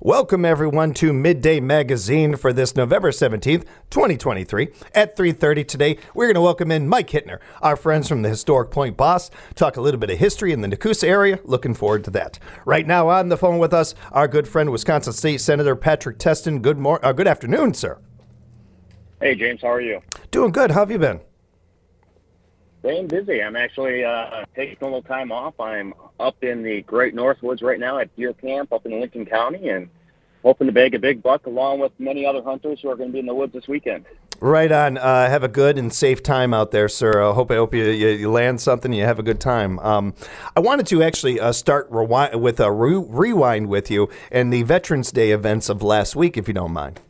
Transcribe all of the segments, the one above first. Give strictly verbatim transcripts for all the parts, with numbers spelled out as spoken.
Welcome, everyone, to Midday Magazine for this November seventeenth, twenty twenty-three. At three thirty today, we're going to welcome in Mike Hittner, our friends from the historic Point Boss, talk a little bit of history in the Nakusa area. Looking forward to that. Right now on the phone with us, our good friend, Wisconsin State Senator Patrick Testin. Good mor- uh, good afternoon, sir. Hey, James, how are you? Doing good. How have you been? Staying busy. I'm actually uh, taking a little time off. I'm up in the Great Northwoods right now at deer camp up in Lincoln County and hoping to bag a big buck along with many other hunters who are going to be in the woods this weekend. Right on. Uh, have a good and safe time out there, sir. I hope I hope you, you, you land something. You have a good time. Um, I wanted to actually uh, start rewind, with a re- rewind with you and the Veterans Day events of last week, if you don't mind.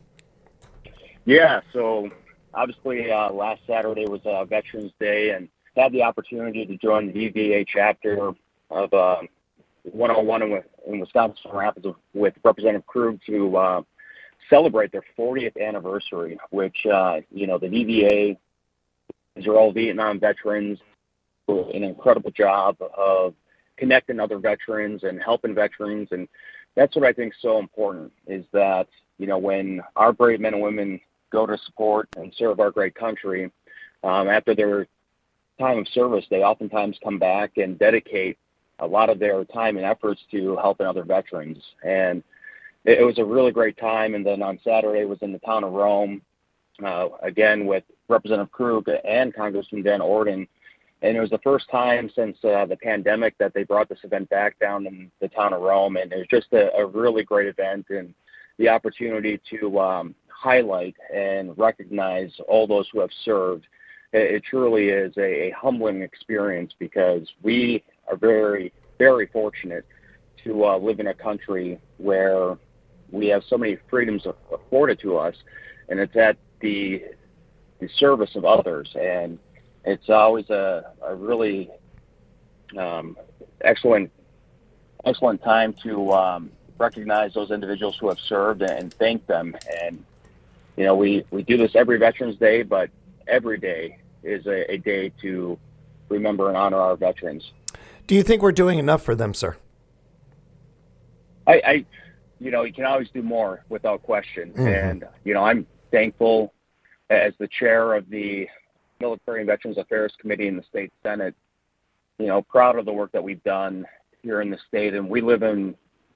Yeah. So obviously, uh, last Saturday was uh, Veterans Day, and had the opportunity to join the V V A chapter of uh, one oh one in, in Wisconsin Rapids with Representative Krug to uh, celebrate their fortieth anniversary, which, uh, you know, the V V A, these are all Vietnam veterans, do an incredible job of connecting other veterans and helping veterans. And that's what I think is so important, is that, you know, when our brave men and women go to support and serve our great country, um, after their time of service, they oftentimes come back and dedicate a lot of their time and efforts to helping other veterans. And it, it was a really great time. And then on Saturday was in the town of Rome, uh, again with Representative Krug and Congressman Van Orden. And it was the first time since uh, the pandemic that they brought this event back down in the town of Rome. And it was just a, a really great event, and the opportunity to um, highlight and recognize all those who have served. It truly is a, a humbling experience, because we are very, very fortunate to uh, live in a country where we have so many freedoms afforded to us, and it's at the, the service of others. And it's always a, a really um, excellent, excellent time to um, recognize those individuals who have served and thank them. And, you know, we, we do this every Veterans Day, but every day is a, a day to remember and honor our veterans. Do you think we're doing enough for them, sir? I, I you know, you can always do more without question. Mm-hmm. And, you know, I'm thankful as the chair of the Military and Veterans Affairs Committee in the State Senate, you know, proud of the work that we've done here in the state. And we live in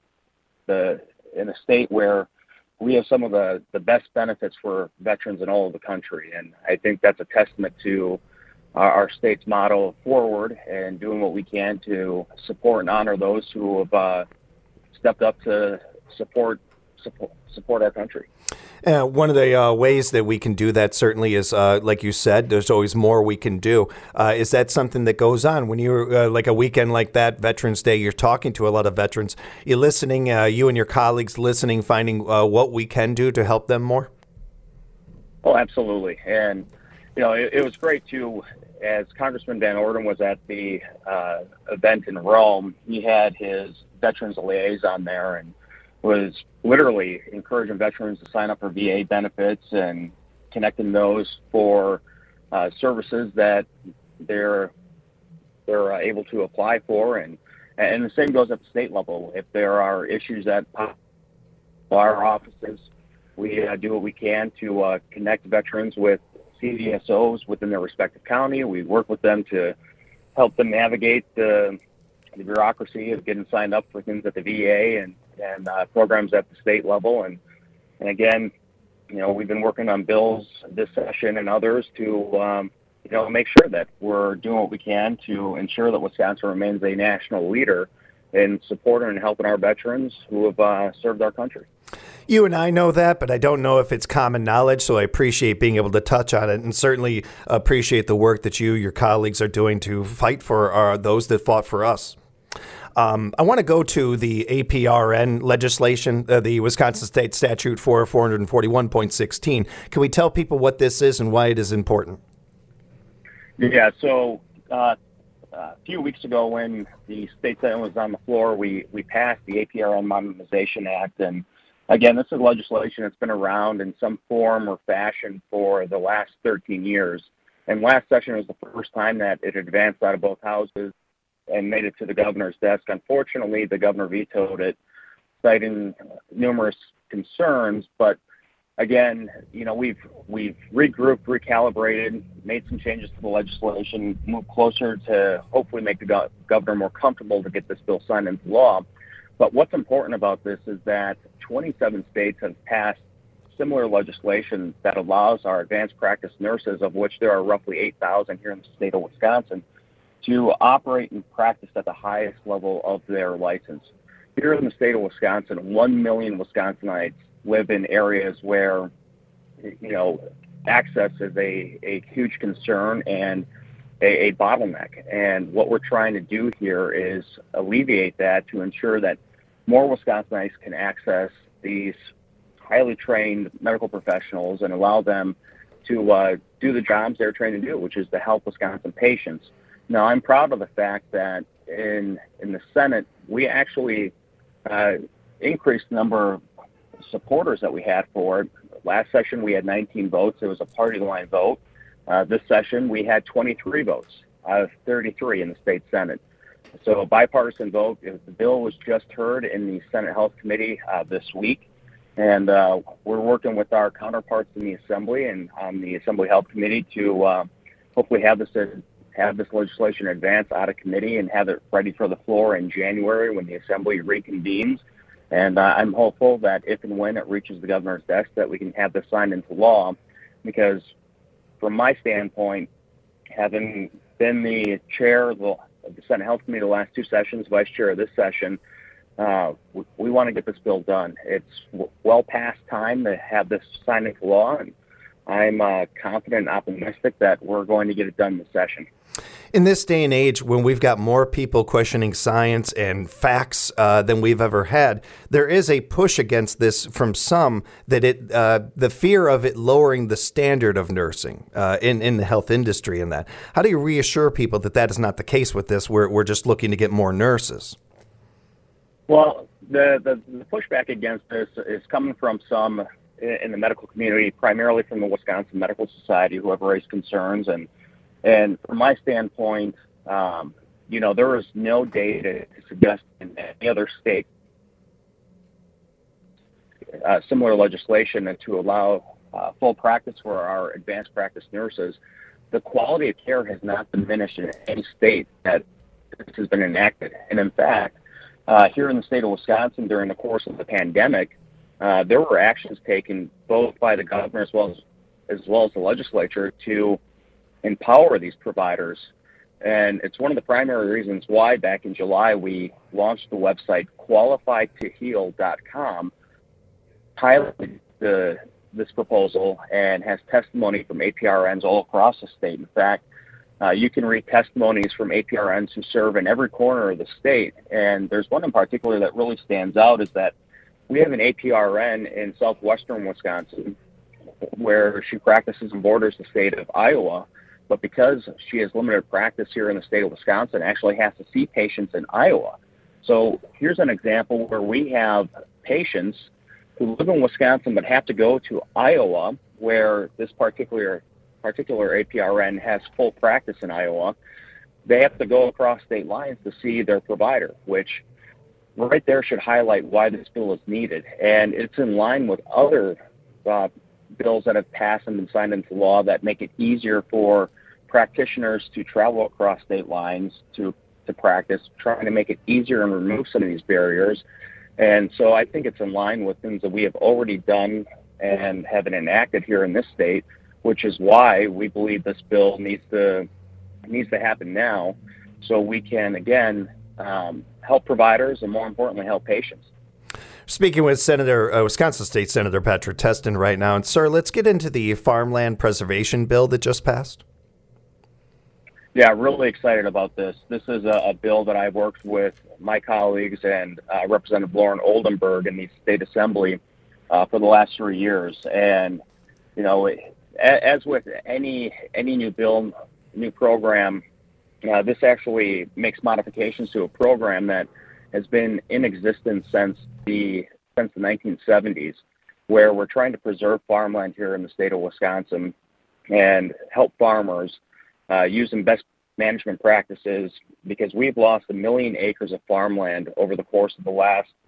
the in a state where we have some of the, the best benefits for veterans in all of the country. And I think that's a testament to our, our state's motto, forward, and doing what we can to support and honor those who have uh, stepped up to support, support, support our country. Uh, one of the uh, ways that we can do that certainly is, uh, like you said, there's always more we can do. Uh, is that something that goes on when you're uh, like a weekend like that, Veterans Day, you're talking to a lot of veterans, you're listening, uh, you and your colleagues listening, finding uh, what we can do to help them more? Oh, absolutely. And, you know, it, it was great, too, as Congressman Van Orden was at the uh, event in Rome, he had his veterans liaison there and was literally encouraging veterans to sign up for V A benefits and connecting those for uh, services that they're they're uh, able to apply for, and and the same goes at the state level. If there are issues that pop our offices, we uh, do what we can to uh, connect veterans with C V S Os within their respective county. We work with them to help them navigate the, the bureaucracy of getting signed up for things at the V A and and uh, programs at the state level. And, and again, you know, we've been working on bills this session and others to, um, you know, make sure that we're doing what we can to ensure that Wisconsin remains a national leader in supporting and helping our veterans who have uh, served our country. You and I know that, but I don't know if it's common knowledge, so I appreciate being able to touch on it, and certainly appreciate the work that you, your colleagues are doing to fight for our, those that fought for us. Um, I want to go to the A P R N legislation, uh, the Wisconsin State Statute for four forty-one point one six. Can we tell people what this is and why it is important? Yeah, so uh, a few weeks ago when the state Senate was on the floor, we, we passed the A P R N Modernization Act. And again, this is legislation that's been around in some form or fashion for the last thirteen years. And last session was the first time that it advanced out of both houses and made it to the governor's desk. Unfortunately, the governor vetoed it. citing numerous concerns, but again, you know, we've we've regrouped, recalibrated, made some changes to the legislation, moved closer to hopefully make the go- governor more comfortable to get this bill signed into law. But what's important about this is that twenty-seven states have passed similar legislation that allows our advanced practice nurses, of which there are roughly eight thousand here in the state of Wisconsin, to operate and practice at the highest level of their license. Here in the state of Wisconsin, one million Wisconsinites live in areas where, you know, access is a, a huge concern and a, a bottleneck. And what we're trying to do here is alleviate that to ensure that more Wisconsinites can access these highly trained medical professionals and allow them to uh, do the jobs they're trained to do, which is to help Wisconsin patients. Now, I'm proud of the fact that in in the Senate, we actually uh, increased the number of supporters that we had for it. Last session, we had nineteen votes. It was a party line vote. Uh, this session, we had twenty-three votes out of thirty-three in the state Senate. So a bipartisan vote. The bill was just heard in the Senate Health Committee uh, this week. And uh, we're working with our counterparts in the Assembly and on the Assembly Health Committee to uh, hopefully have this uh, have this legislation advance out of committee and have it ready for the floor in January when the Assembly reconvenes. And uh, I'm hopeful that if and when it reaches the governor's desk that we can have this signed into law, because from my standpoint, having been the chair of the, of the Senate Health Committee the last two sessions, vice chair of this session, uh, we, we want to get this bill done. It's w- well past time to have this signed into law, and I'm uh, confident and optimistic that we're going to get it done this session. In this day and age, when we've got more people questioning science and facts uh, than we've ever had, there is a push against this from some that it, uh, the fear of it lowering the standard of nursing uh, in, in the health industry and that. How do you reassure people that that is not the case with this? We're, we're just looking to get more nurses. Well, the, the, the pushback against this is coming from some in the medical community, primarily from the Wisconsin Medical Society, who have raised concerns. And And from my standpoint, um, you know, there is no data to suggest in any other state uh, similar legislation and to allow uh, full practice for our advanced practice nurses. The quality of care has not diminished in any state that this has been enacted. And in fact, uh, here in the state of Wisconsin during the course of the pandemic, uh, there were actions taken both by the governor as well as as well as the legislature to empower these providers. And it's one of the primary reasons why back in July we launched the website qualified to heal dot com, piloted the, this proposal, and has testimony from A P R Ns all across the state. In fact, uh, you can read testimonies from A P R Ns who serve in every corner of the state. And there's one in particular that really stands out, is that we have an A P R N in southwestern Wisconsin where she practices and borders the state of Iowa. But because she has limited practice here in the state of Wisconsin, actually has to see patients in Iowa. So here's an example where we have patients who live in Wisconsin but have to go to Iowa, where this particular particular A P R N has full practice in Iowa. They have to go across state lines to see their provider, which right there should highlight why this bill is needed. And it's in line with other uh, bills that have passed and been signed into law that make it easier for practitioners to travel across state lines to, to practice, trying to make it easier and remove some of these barriers. And so I think it's in line with things that we have already done and have been enacted here in this state, which is why we believe this bill needs to needs to happen now, so we can, again, um, help providers and, more importantly, help patients. Speaking with Senator, uh, Wisconsin State Senator Patrick Testin right now. And, sir, let's get into the farmland preservation bill that just passed. Yeah, really excited about this. This is a, a bill that I've worked with my colleagues and uh, Representative Lauren Oldenburg in the State Assembly uh, for the last three years. And, you know, as with any any new bill, new program, uh, this actually makes modifications to a program that has been in existence since the since the nineteen seventies, where we're trying to preserve farmland here in the state of Wisconsin and help farmers uh, using best management practices, because we've lost a million acres of farmland over the course of the last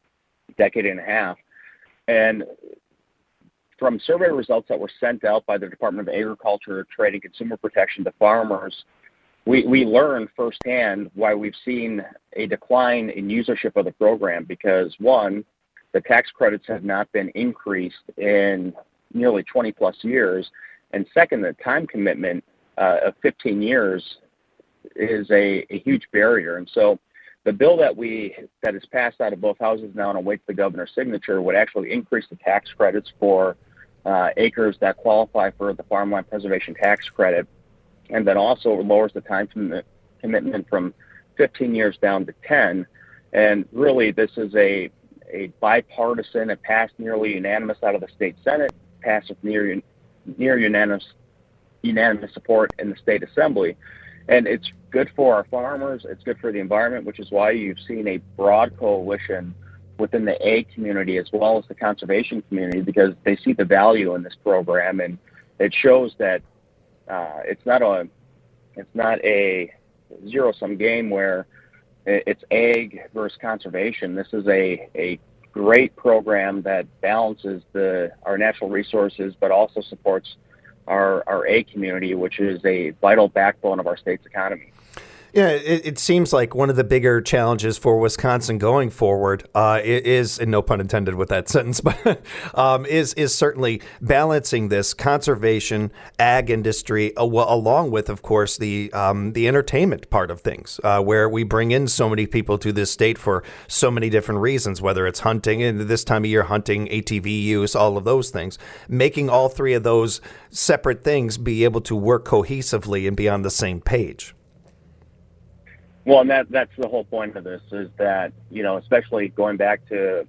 decade and a half. And from survey results that were sent out by the Department of Agriculture, Trade, and Consumer Protection to farmers, we, we learned firsthand why we've seen a decline in usership of the program because, one, the tax credits have not been increased in nearly twenty plus years, and second, the time commitment uh, of fifteen years is a, a huge barrier. And so the bill that we that is passed out of both houses now and awaits the governor's signature would actually increase the tax credits for uh, acres that qualify for the farmland preservation tax credit, and then also lowers the time commitment commitment from fifteen years down to ten. And really, this is a a bipartisan. It passed nearly unanimous out of the state Senate, passed with near near unanimous unanimous support in the state assembly. And it's good for our farmers. It's good for the environment, which is why you've seen a broad coalition within the ag community as well as the conservation community, because they see the value in this program, and it shows that uh, it's not a it's not a zero-sum game where it's ag versus conservation. This is a a great program that balances the our natural resources, but also supports our, our ag community, which is a vital backbone of our state's economy. Yeah, it, it seems like one of the bigger challenges for Wisconsin going forward uh, is, and no pun intended with that sentence, but um, is is certainly balancing this conservation, ag industry, uh, well, along with, of course, the um, the entertainment part of things, uh, where we bring in so many people to this state for so many different reasons, whether it's hunting, and this time of year, hunting, A T V use, all of those things, making all three of those separate things be able to work cohesively and be on the same page. Well, and that that's the whole point of this is that, you know, especially going back to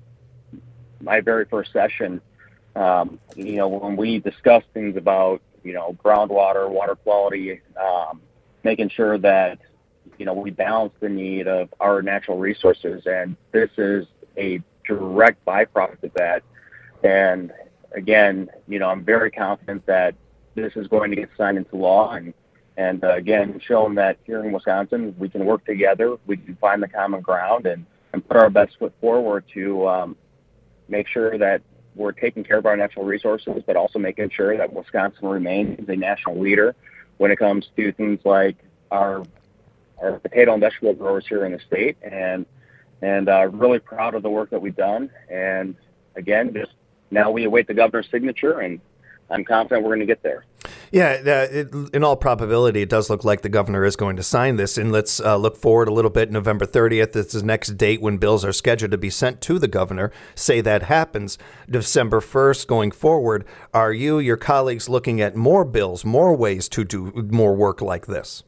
my very first session, um, you know, when we discussed things about, you know, groundwater, water quality, um, making sure that, you know, we balance the need of our natural resources. And this is a direct byproduct of that. And again, you know, I'm very confident that this is going to get signed into law, and And uh, again, showing that here in Wisconsin, we can work together, we can find the common ground, and, and put our best foot forward to um, make sure that we're taking care of our natural resources, but also making sure that Wisconsin remains a national leader when it comes to things like our our potato and vegetable growers here in the state. And and uh, really proud of the work that we've done. And again, just now we await the governor's signature, and I'm confident we're going to get there. Yeah, uh, it, in all probability, it does look like the governor is going to sign this. And let's uh, look forward a little bit. November thirtieth is the next date when bills are scheduled to be sent to the governor. Say that happens. December first going forward, are you, your colleagues, looking at more bills, more ways to do more work like this?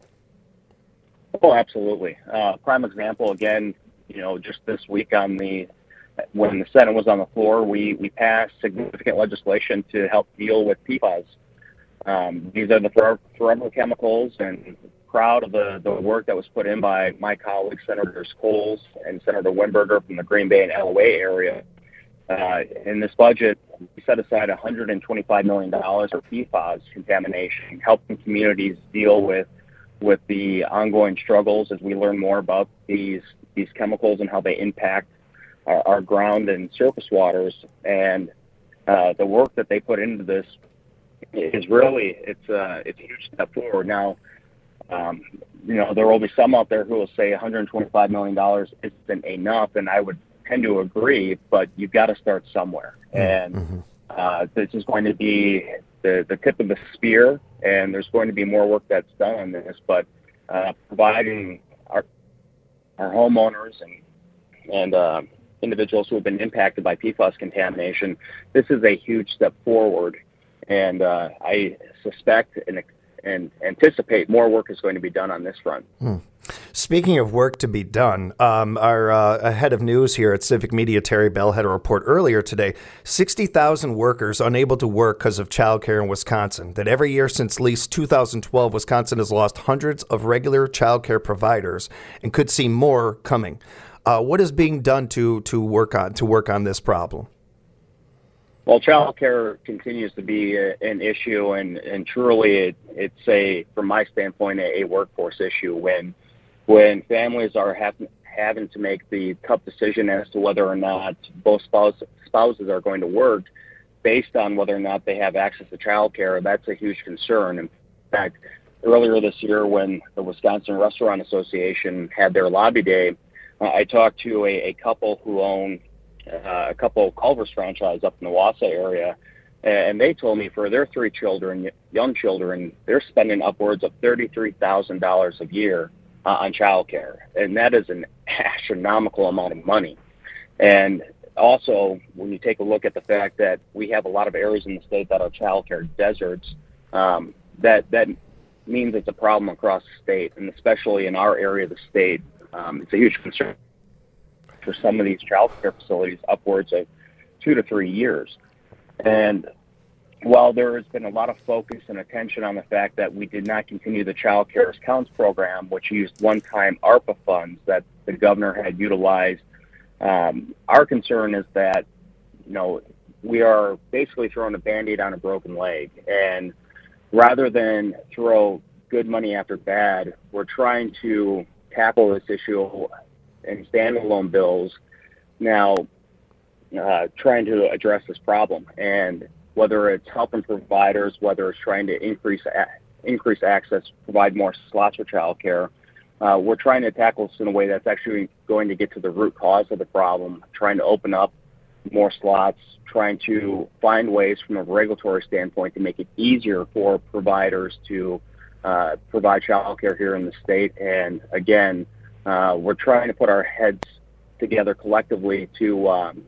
Oh, absolutely. Uh, prime example, again, you know, just this week on the when the Senate was on the floor, we, we passed significant legislation to help deal with P FAS. Um, these are the forever, forever chemicals, and proud of the, the work that was put in by my colleagues, Senators Coles and Senator Wimberger from the Green Bay and L A area. Uh, in this budget, we set aside one hundred twenty-five million dollars for P FAS contamination, helping communities deal with with the ongoing struggles as we learn more about these these chemicals and how they impact our, our ground and surface waters. And uh, the work that they put into this is really, it's a, it's a huge step forward. Now, um, you know, there will be some out there who will say one hundred twenty-five million dollars isn't enough, and I would tend to agree, but you've got to start somewhere. And Mm-hmm. uh, this is going to be the, the tip of the spear, and there's going to be more work that's done on this, but uh, providing our our homeowners and, and uh, individuals who have been impacted by P FAS contamination, this is a huge step forward. And uh, I suspect and, and anticipate more work is going to be done on this front. Hmm. Speaking of work to be done, um, our uh, head of news here at Civic Media, Terry Bell, had a report earlier today, sixty thousand workers unable to work because of childcare in Wisconsin, that every year since at least two thousand twelve, Wisconsin has lost hundreds of regular childcare providers and could see more coming. Uh, what is being done to to work on to work on this problem? Well, child care continues to be a, an issue, and, and truly it, it's a, from my standpoint, a, a workforce issue. When when families are have, having to make the tough decision as to whether or not both spouse, spouses are going to work based on whether or not they have access to childcare, that's a huge concern. In fact, earlier this year when the Wisconsin Restaurant Association had their lobby day, uh, I talked to a, a couple who own uh, a couple of Culver's franchise up in the Wausau area, and they told me for their three children, young children, they're spending upwards of thirty-three thousand dollars a year uh, on childcare, and that is an astronomical amount of money. And also, when you take a look at the fact that we have a lot of areas in the state that are childcare deserts, um, that that means it's a problem across the state, and especially in our area of the state, um, it's a huge concern for some of these childcare facilities, upwards of two to three years. And while there has been a lot of focus and attention on the fact that we did not continue the Child Care as Counts program, which used one-time ARPA funds that the governor had utilized, um, our concern is that, you know, we are basically throwing a Band-Aid on a broken leg. And rather than throw good money after bad, we're trying to tackle this issue in standalone bills now, uh, trying to address this problem. And whether it's helping providers, whether it's trying to increase a- increase access, provide more slots for childcare, uh, we're trying to tackle this in a way that's actually going to get to the root cause of the problem, trying to open up more slots, trying to find ways from a regulatory standpoint to make it easier for providers to uh, provide childcare here in the state. And again, uh, we're trying to put our heads together collectively to um,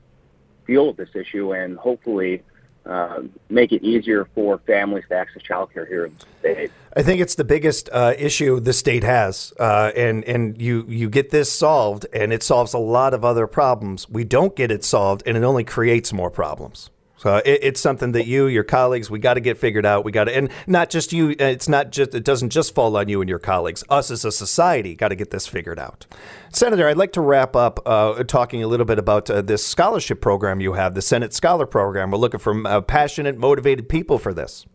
deal with this issue and hopefully uh, make it easier for families to access childcare here in the state. I think it's the biggest uh, issue the state has, uh, and and you you get this solved, and it solves a lot of other problems. We don't get it solved, and it only creates more problems. So it, it's something that you, your colleagues, we got to get figured out. We got to, and not just you. It's not just. It doesn't just fall on you and your colleagues. Us as a society got to get this figured out. Senator, I'd like to wrap up uh, talking a little bit about uh, this scholarship program you have, the Senate Scholar Program. We're looking for uh, passionate, motivated people for this.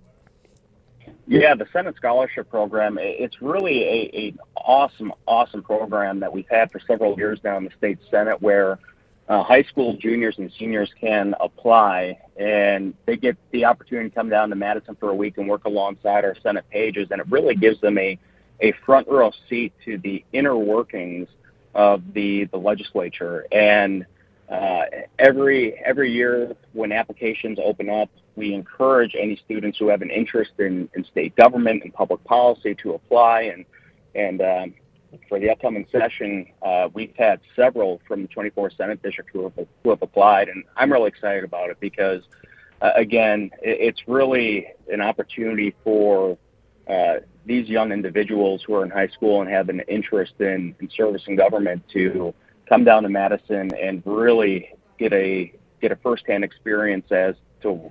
Yeah, the Senate Scholarship Program, it's really a, a awesome, awesome program that we've had for several years now in the state Senate, where uh, high school juniors and seniors can apply, and they get the opportunity to come down to Madison for a week and work alongside our Senate pages, and it really gives them a, a front row seat to the inner workings of the, the legislature. And uh, every every year when applications open up, we encourage any students who have an interest in, in state government and public policy to apply. And and um, for the upcoming session, uh, we've had several from the twenty-fourth Senate District who have, who have applied. And I'm really excited about it because, uh, again, it, it's really an opportunity for uh, these young individuals who are in high school and have an interest in, in service in government to come down to Madison and really get a get a firsthand experience as to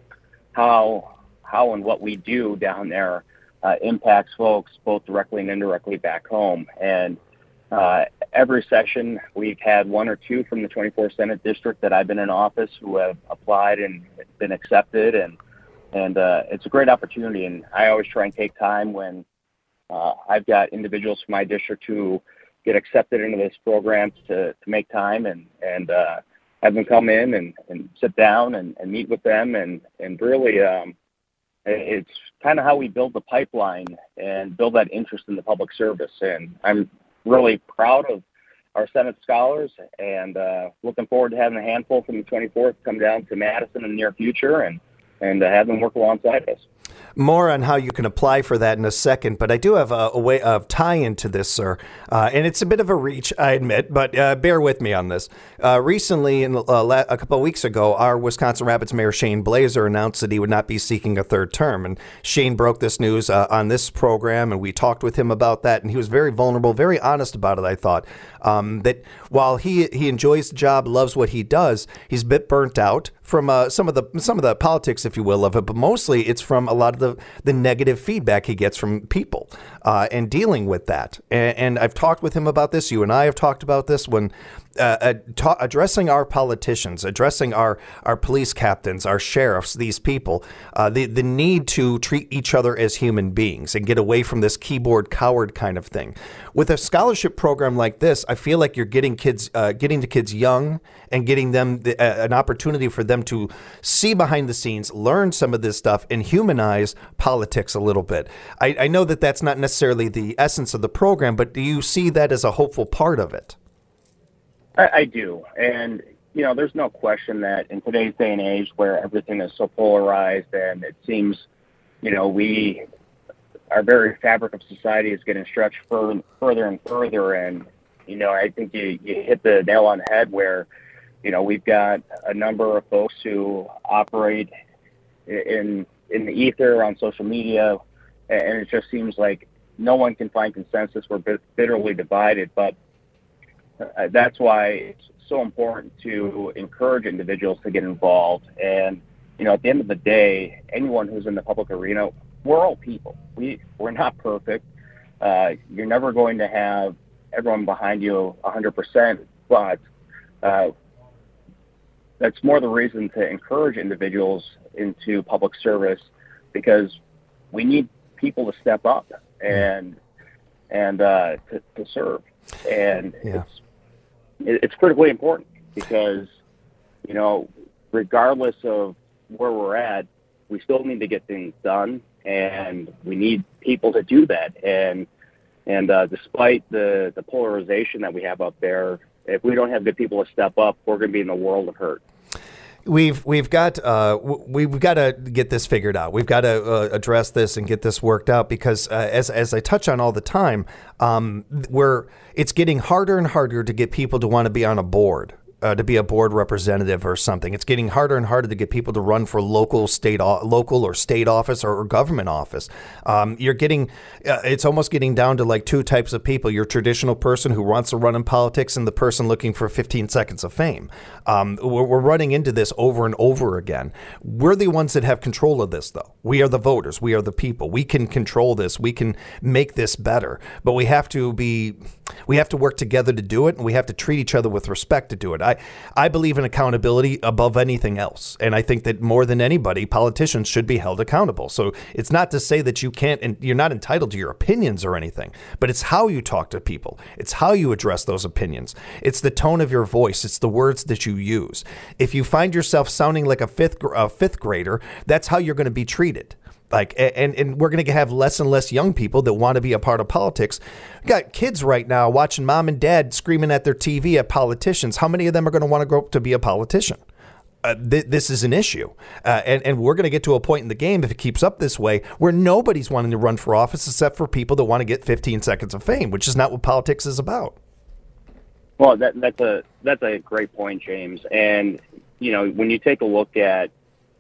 how how and what we do down there uh, impacts folks both directly and indirectly back home. And uh, every session we've had one or two from the twenty-fourth Senate District that I've been in office who have applied and been accepted, and and uh, it's a great opportunity. And I always try and take time when uh, I've got individuals from my district who get accepted into this program to, to make time and and uh, have them come in and, and sit down and, and meet with them. And, and really, um, it's kind of how we build the pipeline and build that interest in the public service. And I'm really proud of our Senate scholars and uh, looking forward to having a handful from the twenty-fourth come down to Madison in the near future and, and uh, have them work alongside us. More on how you can apply for that in a second, but I do have a, a way of tie-in to this, sir, uh, and it's a bit of a reach, I admit, but uh, bear with me on this. Uh, recently, in, uh, la- a couple of weeks ago, our Wisconsin Rapids Mayor Shane Blazer announced that he would not be seeking a third term, and Shane broke this news uh, on this program, and we talked with him about that, and he was very vulnerable, very honest about it, I thought, um, that while he he enjoys the job, loves what he does, he's a bit burnt out from uh, some of the some of the politics, if you will, of it, but mostly it's from a lot of the, the negative feedback he gets from people uh, and dealing with that. And, and I've talked with him about this. You and I have talked about this when uh, uh, ta- addressing our politicians, addressing our, our police captains, our sheriffs, these people, uh, the, the need to treat each other as human beings and get away from this keyboard coward kind of thing. With a scholarship program like this, I feel like you're getting kids, uh, getting the kids young and getting them the, uh, an opportunity for them to see behind the scenes, learn some of this stuff, and humanize politics a little bit. I, I know that that's not necessarily the essence of the program, but do you see that as a hopeful part of it? I, I do. And, you know, there's no question that in today's day and age where everything is so polarized and it seems, you know, we, our very fabric of society is getting stretched further, further and further. And, you know, I think you, you hit the nail on the head where, you know, we've got a number of folks who operate in in the ether on social media, and it just seems like no one can find consensus. We're bitterly divided, but uh, that's why it's so important to encourage individuals to get involved. And, you know, at the end of the day, anyone who's in the public arena, we're all people. We, we're not perfect. Uh, you're never going to have everyone behind you one hundred percent, but uh, that's more the reason to encourage individuals into public service, because we need people to step up and and uh, to, to serve. And yeah. it's it's critically important because, you know, regardless of where we're at, we still need to get things done, and we need people to do that. And and uh, despite the, the polarization that we have up there, if we don't have good people to step up, we're going to be in a world of hurt. We've we've got uh, we've got to get this figured out. We've got to uh, address this and get this worked out because, uh, as as I touch on all the time, um, we're it's getting harder and harder to get people to want to be on a board. Uh, to be a board representative or something. It's getting harder and harder to get people to run for local, state, local or state office or, or government office. Um, you're getting, uh, it's almost getting down to like two types of people: your traditional person who wants to run in politics, and the person looking for fifteen seconds of fame. Um, we're, we're running into this over and over again. We're the ones that have control of this, though. We are the voters. We are the people. We can control this. We can make this better. But we have to be, we have to work together to do it, and we have to treat each other with respect to do it. I, I believe in accountability above anything else. And I think that more than anybody, politicians should be held accountable. So it's not to say that you can't, and you're not entitled to your opinions or anything, but it's how you talk to people. It's how you address those opinions. It's the tone of your voice. It's the words that you use. If you find yourself sounding like a fifth, a fifth grader, that's how you're going to be treated. Like, and, and we're going to have less and less young people that want to be a part of politics. We got kids right now watching mom and dad screaming at their T V at politicians. How many of them are going to want to grow up to be a politician? Uh, th- this is an issue. Uh, and, and we're going to get to a point in the game, if it keeps up this way, where nobody's wanting to run for office except for people that want to get fifteen seconds of fame, which is not what politics is about. Well, that, that's a that's a great point, James. And, you know, when you take a look at,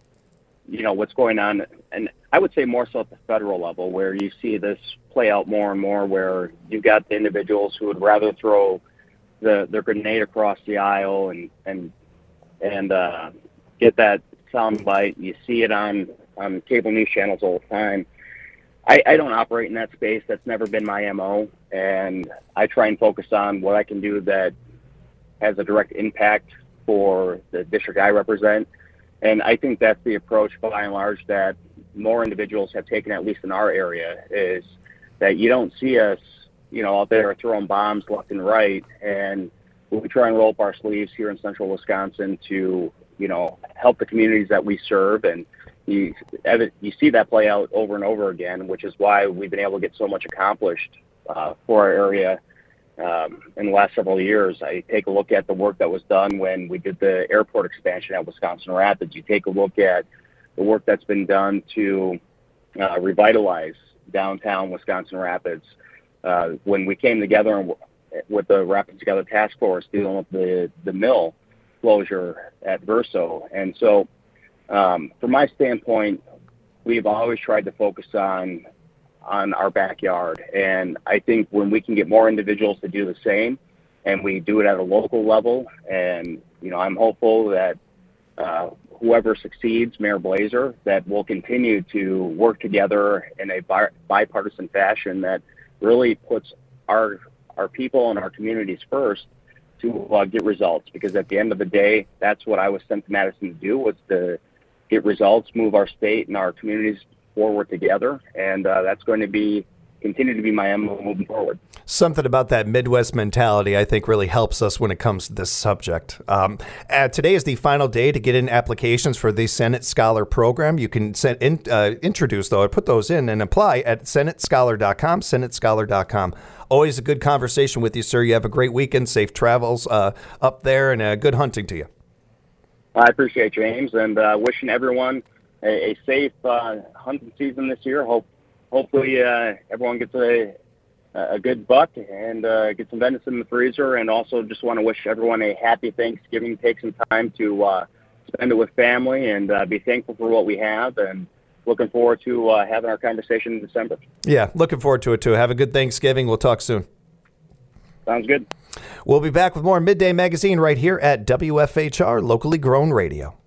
you know, what's going on, and I would say more so at the federal level, where you see this play out more and more, where you've got the individuals who would rather throw the their grenade across the aisle and and and uh, get that sound bite. You see it on, on cable news channels all the time. I, I don't operate in that space. That's never been my M O, and I try and focus on what I can do that has a direct impact for the district I represent. And I think that's the approach, by and large, that more individuals have taken, at least in our area, is that you don't see us, you know, out there throwing bombs left and right. And we try and roll up our sleeves here in central Wisconsin to, you know, help the communities that we serve. And you, you see that play out over and over again, which is why we've been able to get so much accomplished uh, for our area um, in the last several years. I take a look at the work that was done when we did the airport expansion at Wisconsin Rapids. You take a look at the work that's been done to uh, revitalize downtown Wisconsin Rapids. Uh, when we came together with the Rapids Together Task Force dealing with the, the mill closure at Verso. And so um, from my standpoint, we've always tried to focus on on our backyard. And I think when we can get more individuals to do the same, and we do it at a local level, and, you know, I'm hopeful that uh, whoever succeeds, Mayor Blazer, that we'll continue to work together in a bi- bipartisan fashion that really puts our our people and our communities first, to uh, get results, because at the end of the day, that's what I was sent to Madison to do, was to get results, move our state and our communities forward together, and uh, that's going to be continue to be my M O moving forward. Something about that Midwest mentality, I think, really helps us when it comes to this subject. Um, uh, today is the final day to get in applications for the Senate Scholar Program. You can send in, uh, introduce, though, put those in and apply at senate scholar dot com, senate scholar dot com. Always a good conversation with you, sir. You have a great weekend, safe travels uh, up there, and uh, good hunting to you. I appreciate you, James, and uh, wishing everyone a, a safe uh, hunting season this year. Hope hopefully uh, everyone gets a a good buck and uh, get some venison in the freezer, and also just want to wish everyone a happy Thanksgiving. Take some time to uh, spend it with family and uh, be thankful for what we have, and looking forward to uh, having our conversation in December. Yeah, looking forward to it too. Have a good Thanksgiving. We'll talk soon. Sounds good. We'll be back with more Midday Magazine right here at W F H R, locally grown radio.